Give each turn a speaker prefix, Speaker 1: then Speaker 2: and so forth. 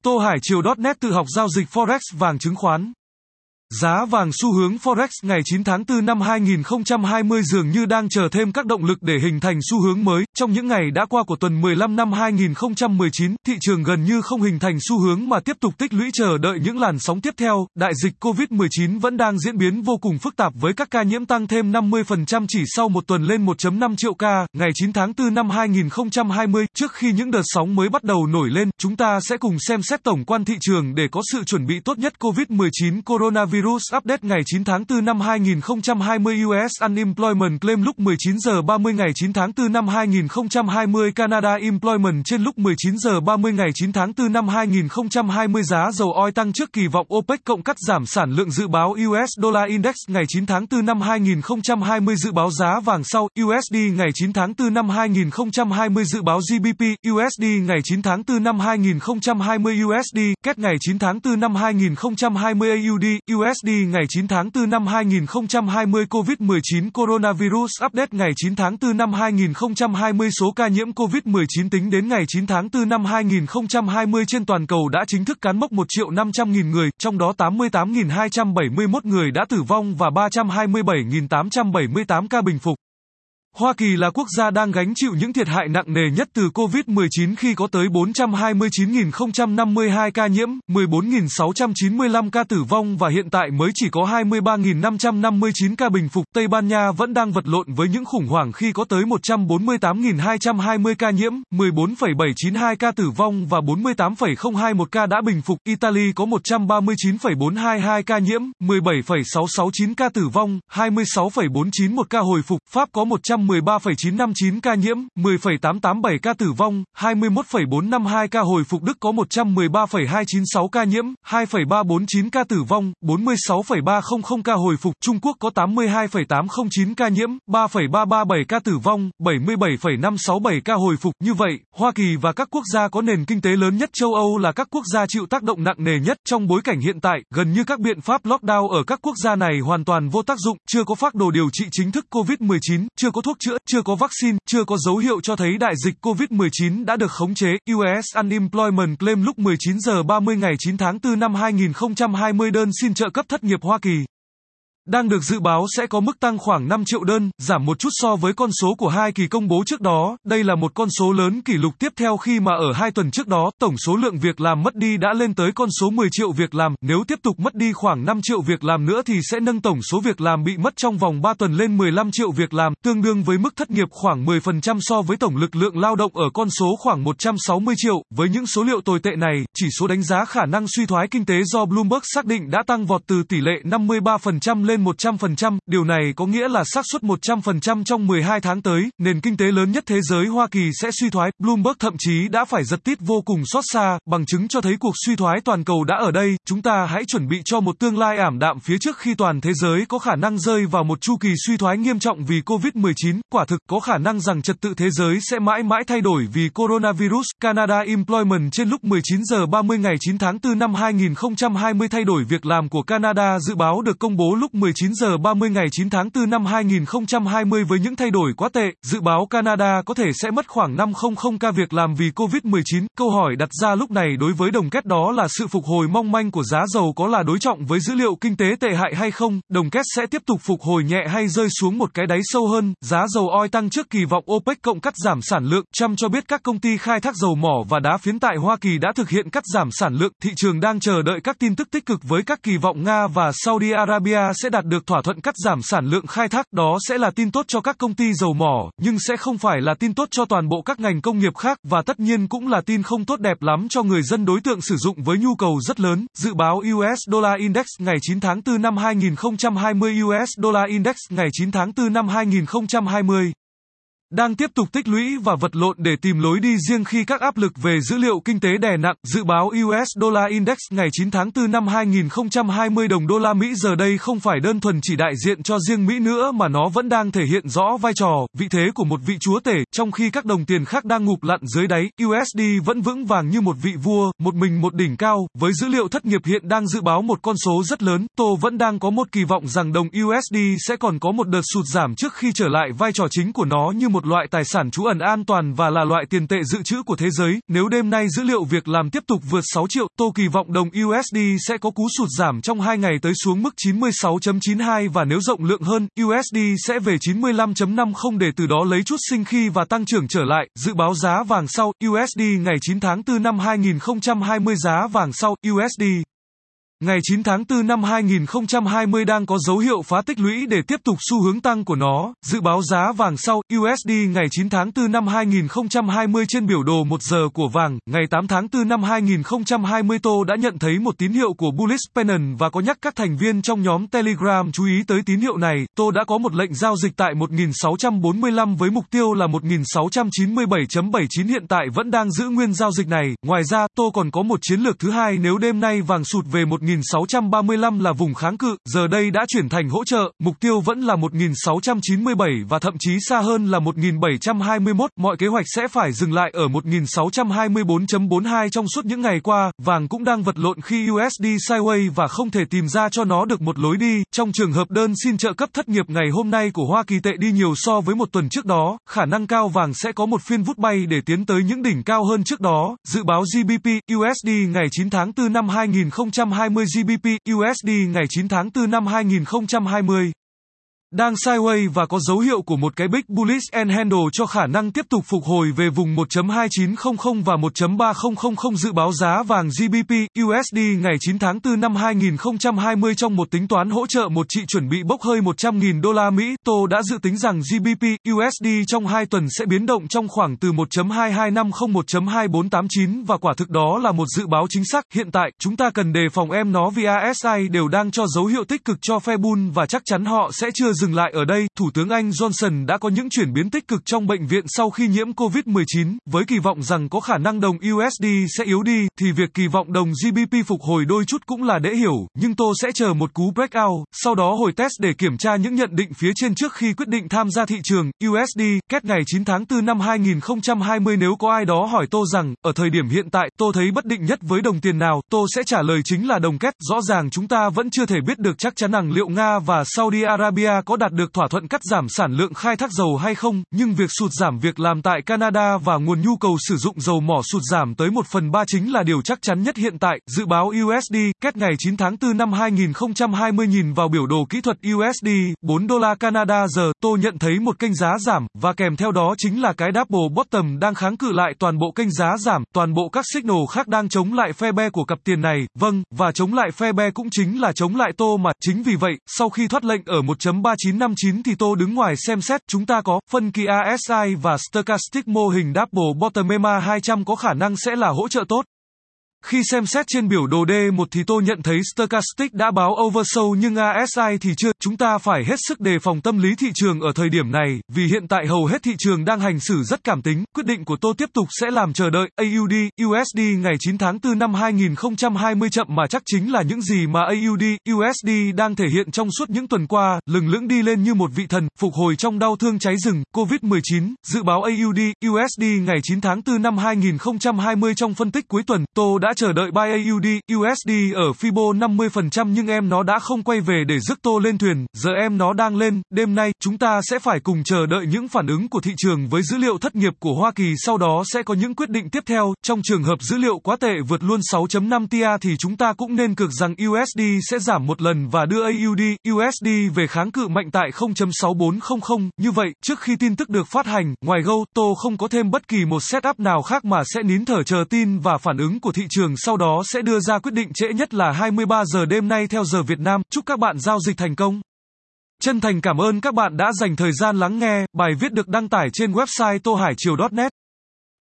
Speaker 1: Tô Hải Triều.net tự học giao dịch Forex vàng chứng khoán. Giá vàng xu hướng Forex ngày 9 tháng 4 năm 2020 dường như đang chờ thêm các động lực để hình thành xu hướng mới. Trong những ngày đã qua của tuần 15 năm 2019, thị trường gần như không hình thành xu hướng mà tiếp tục tích lũy chờ đợi những làn sóng tiếp theo. Đại dịch COVID-19 vẫn đang diễn biến vô cùng phức tạp với các ca nhiễm tăng thêm 50% chỉ sau một tuần lên 1,5 triệu ca. Ngày 9 tháng 4 năm 2020, trước khi những đợt sóng mới bắt đầu nổi lên, chúng ta sẽ cùng xem xét tổng quan thị trường để có sự chuẩn bị tốt nhất. COVID-19 Coronavirus Update ngày 9 tháng 4 năm 2020 US Unemployment Claim lúc 19 giờ 30 ngày 9 tháng 4 năm 2020 Canada Employment trên lúc 19 giờ 30 ngày 9 tháng 4 năm 2020 Giá dầu oil tăng trước kỳ vọng OPEC cộng cắt giảm sản lượng dự báo US Dollar Index ngày 9 tháng 4 năm 2020 dự báo giá vàng sau USD ngày 9 tháng 4 năm 2020 dự báo GBP USD ngày 9 tháng 4 năm 2020 USD kết ngày 9 tháng 4 năm 2020 AUD USD ngày 9 tháng 4 năm 2020 COVID-19 Coronavirus Update ngày 9 tháng 4 năm 2020 Số ca nhiễm COVID-19 tính đến ngày 9 tháng 4 năm 2020 trên toàn cầu đã chính thức cán mốc 1.500.000 người, trong đó 88.271 người đã tử vong và 327.878 ca bình phục. Hoa Kỳ là quốc gia đang gánh chịu những thiệt hại nặng nề nhất từ COVID-19 khi có tới 429.052 ca nhiễm, 14.695 ca tử vong và hiện tại mới chỉ có 23.559 ca bình phục. Tây Ban Nha vẫn đang vật lộn với những khủng hoảng khi có tới 148.220 ca nhiễm, 14,792 ca tử vong và 48,021 ca đã bình phục. Italy có 139,422 ca nhiễm, 17,669 ca tử vong, 26,491 ca hồi phục. Pháp có 113,959 ca nhiễm, 10,887 ca tử vong, 21,452 ca hồi phục. Đức có 113,296 ca nhiễm, 2,349 ca tử vong, 46,300 ca hồi phục. Trung Quốc có 82,809 ca nhiễm, 3,337 ca tử vong, 77,567 ca hồi phục. Như vậy, Hoa Kỳ và các quốc gia có nền kinh tế lớn nhất châu Âu là các quốc gia chịu tác động nặng nề nhất. Trong bối cảnh hiện tại, gần như các biện pháp lockdown ở các quốc gia này hoàn toàn vô tác dụng, chưa có phác đồ điều trị chính thức COVID-19, chưa có thuốc chữa, chưa có vaccine, chưa có dấu hiệu cho thấy đại dịch COVID-19 đã được khống chế. US Unemployment Claim lúc 19 giờ 30 ngày 9 tháng 4 năm 2020 Đơn xin trợ cấp thất nghiệp Hoa Kỳ đang được dự báo sẽ có mức tăng khoảng 5 triệu đơn, giảm một chút so với con số của hai kỳ công bố trước đó. Đây là một con số lớn kỷ lục tiếp theo khi mà ở 2 tuần trước đó, tổng số lượng việc làm mất đi đã lên tới con số 10 triệu việc làm. Nếu tiếp tục mất đi khoảng 5 triệu việc làm nữa thì sẽ nâng tổng số việc làm bị mất trong vòng 3 tuần lên 15 triệu việc làm, tương đương với mức thất nghiệp khoảng 10% so với tổng lực lượng lao động ở con số khoảng 160 triệu. Với những số liệu tồi tệ này, chỉ số đánh giá khả năng suy thoái kinh tế do Bloomberg xác định đã tăng vọt từ tỷ lệ 53% lên 100%, điều này có nghĩa là xác suất 100% trong 12 tháng tới, nền kinh tế lớn nhất thế giới Hoa Kỳ sẽ suy thoái. Bloomberg thậm chí đã phải giật tít vô cùng xót xa, bằng chứng cho thấy cuộc suy thoái toàn cầu đã ở đây. Chúng ta hãy chuẩn bị cho một tương lai ảm đạm phía trước khi toàn thế giới có khả năng rơi vào một chu kỳ suy thoái nghiêm trọng vì COVID-19. Quả thực có khả năng rằng trật tự thế giới sẽ mãi mãi thay đổi vì coronavirus. Canada Employment trên lúc 19 giờ 30 ngày 9 tháng 4 năm 2020 thay đổi việc làm của Canada dự báo được công bố lúc 19 giờ 30 ngày 9 tháng 4 năm 2020 với những thay đổi quá tệ, dự báo Canada có thể sẽ mất khoảng 500 ca việc làm vì COVID-19. Câu hỏi đặt ra lúc này đối với đồng kết đó là sự phục hồi mong manh của giá dầu có là đối trọng với dữ liệu kinh tế tệ hại hay không? Đồng kết sẽ tiếp tục phục hồi nhẹ hay rơi xuống một cái đáy sâu hơn? Giá dầu oil tăng trước kỳ vọng OPEC cộng cắt giảm sản lượng. Trump cho biết các công ty khai thác dầu mỏ và đá phiến tại Hoa Kỳ đã thực hiện cắt giảm sản lượng. Thị trường đang chờ đợi các tin tức tích cực với các kỳ vọng Nga và Saudi Arabia sẽ đạt được thỏa thuận cắt giảm sản lượng khai thác. Đó sẽ là tin tốt cho các công ty dầu mỏ, nhưng sẽ không phải là tin tốt cho toàn bộ các ngành công nghiệp khác, và tất nhiên cũng là tin không tốt đẹp lắm cho người dân đối tượng sử dụng với nhu cầu rất lớn. Dự báo US Dollar Index ngày 9 tháng 4 năm 2020 US Dollar Index ngày 9 tháng 4 năm 2020 đang tiếp tục tích lũy và vật lộn để tìm lối đi riêng khi các áp lực về dữ liệu kinh tế đè nặng. Dự báo US Dollar Index ngày 9 tháng 4 năm 2020 đồng đô la Mỹ giờ đây không phải đơn thuần chỉ đại diện cho riêng Mỹ nữa mà nó vẫn đang thể hiện rõ vai trò, vị thế của một vị chúa tể, trong khi các đồng tiền khác đang ngụp lặn dưới đáy. USD vẫn vững vàng như một vị vua, một mình một đỉnh cao, với dữ liệu thất nghiệp hiện đang dự báo một con số rất lớn. Tô vẫn đang có một kỳ vọng rằng đồng USD sẽ còn có một đợt sụt giảm trước khi trở lại vai trò chính của nó như một một loại tài sản trú ẩn an toàn và là loại tiền tệ dự trữ của thế giới. Nếu đêm nay dữ liệu việc làm tiếp tục vượt 6 triệu, tôi kỳ vọng đồng USD sẽ có cú sụt giảm trong 2 ngày tới xuống mức 96.92 và nếu rộng lượng hơn, USD sẽ về 95.50 để từ đó lấy chút sinh khí và tăng trưởng trở lại. Dự báo giá vàng sau, USD ngày 9 tháng 4 năm 2020 giá vàng sau, USD ngày 9 tháng 4 năm 2020 đang có dấu hiệu phá tích lũy để tiếp tục xu hướng tăng của nó. Dự báo giá vàng sau, USD ngày 9 tháng 4 năm 2020 trên biểu đồ 1 giờ của vàng, ngày 8 tháng 4 năm 2020 tôi đã nhận thấy một tín hiệu của Bullish Pennant và có nhắc các thành viên trong nhóm Telegram chú ý tới tín hiệu này. Tôi đã có một lệnh giao dịch tại 1645 với mục tiêu là 1697.79 hiện tại vẫn đang giữ nguyên giao dịch này. Ngoài ra, tôi còn có một chiến lược thứ hai nếu đêm nay vàng sụt về 1635 là vùng kháng cự, giờ đây đã chuyển thành hỗ trợ, mục tiêu vẫn là 1697 và thậm chí xa hơn là 1721, mọi kế hoạch sẽ phải dừng lại ở 1624.42 trong suốt những ngày qua, vàng cũng đang vật lộn khi USD sideways và không thể tìm ra cho nó được một lối đi, trong trường hợp đơn xin trợ cấp thất nghiệp ngày hôm nay của Hoa Kỳ tệ đi nhiều so với một tuần trước đó, khả năng cao vàng sẽ có một phiên vút bay để tiến tới những đỉnh cao hơn trước đó. Dự báo GBP, USD ngày 9 tháng 4 năm 2020 GBP, USD ngày 9 tháng 4 năm 2020 đang sideways và có dấu hiệu của một cái big bullish and handle cho khả năng tiếp tục phục hồi về vùng 1.2900 và 1.3000. Dự báo giá vàng GBP, USD ngày 9 tháng 4 năm 2020 trong một tính toán hỗ trợ một chị chuẩn bị bốc hơi 100.000 đô la Mỹ. Tôi đã dự tính rằng GBP, USD trong 2 tuần sẽ biến động trong khoảng từ 1.2250-1.2489 và quả thực đó là một dự báo chính xác. Hiện tại, chúng ta cần đề phòng nó vì RSI đều đang cho dấu hiệu tích cực cho phe bull và chắc chắn họ sẽ chưa dừng lại ở đây. Thủ tướng Anh Johnson đã có những chuyển biến tích cực trong bệnh viện sau khi nhiễm COVID-19, với kỳ vọng rằng có khả năng đồng USD sẽ yếu đi, thì việc kỳ vọng đồng GBP phục hồi đôi chút cũng là dễ hiểu, nhưng tôi sẽ chờ một cú breakout, sau đó hồi test để kiểm tra những nhận định phía trên trước khi quyết định tham gia thị trường. USD, kết ngày 9 tháng 4 năm 2020 nếu có ai đó hỏi tôi rằng, ở thời điểm hiện tại, tôi thấy bất định nhất với đồng tiền nào, tôi sẽ trả lời chính là đồng kết. Rõ ràng chúng ta vẫn chưa thể biết được chắc chắn rằng liệu Nga và Saudi Arabia có đạt được thỏa thuận cắt giảm sản lượng khai thác dầu hay không, nhưng việc sụt giảm việc làm tại Canada và nguồn nhu cầu sử dụng dầu mỏ sụt giảm tới 1/3 chính là điều chắc chắn nhất hiện tại. Dự báo USD, kết ngày 9 tháng 4 năm 2020 nhìn vào biểu đồ kỹ thuật USD, 4 đô la Canada giờ, tôi nhận thấy một kênh giá giảm, và kèm theo đó chính là cái double bottom đang kháng cự lại toàn bộ kênh giá giảm, toàn bộ các signal khác đang chống lại phe be của cặp tiền này, vâng, và chống lại phe be cũng chính là chống lại tô mặt. Chính vì vậy, sau khi thoát lệnh ở 1.3959 thì tôi đứng ngoài xem xét, chúng ta có phân kỳ RSI và Stochastic mô hình double bottom EMA 200 có khả năng sẽ là hỗ trợ tốt. Khi xem xét trên biểu đồ D1 thì tôi nhận thấy Stochastic đã báo oversold nhưng RSI thì chưa. Chúng ta phải hết sức đề phòng tâm lý thị trường ở thời điểm này, vì hiện tại hầu hết thị trường đang hành xử rất cảm tính. Quyết định của tôi tiếp tục sẽ làm chờ đợi. AUD, USD ngày 9 tháng 4 năm 2020 chậm mà chắc chính là những gì mà AUD, USD đang thể hiện trong suốt những tuần qua, lừng lững đi lên như một vị thần, phục hồi trong đau thương cháy rừng, COVID-19. Dự báo AUD, USD ngày 9 tháng 4 năm 2020 trong phân tích cuối tuần, tôi đã chờ đợi buy AUD, USD ở Fibo 50% nhưng nó đã không quay về để rước tôi lên thuyền, giờ nó đang lên. Đêm nay, chúng ta sẽ phải cùng chờ đợi những phản ứng của thị trường với dữ liệu thất nghiệp của Hoa Kỳ, sau đó sẽ có những quyết định tiếp theo. Trong trường hợp dữ liệu quá tệ vượt luôn 6.5 tia thì chúng ta cũng nên cược rằng USD sẽ giảm một lần và đưa AUD, USD về kháng cự mạnh tại 0.6400. Như vậy, trước khi tin tức được phát hành, ngoài Go, tôi không có thêm bất kỳ một setup nào khác mà sẽ nín thở chờ tin và phản ứng của thị trường, sau đó sẽ đưa ra quyết định trễ nhất là 23 giờ đêm nay theo giờ Việt Nam. Chúc các bạn giao dịch thành công. Chân thành cảm ơn các bạn đã dành thời gian lắng nghe. Bài viết được đăng tải trên website tohaichiều.net.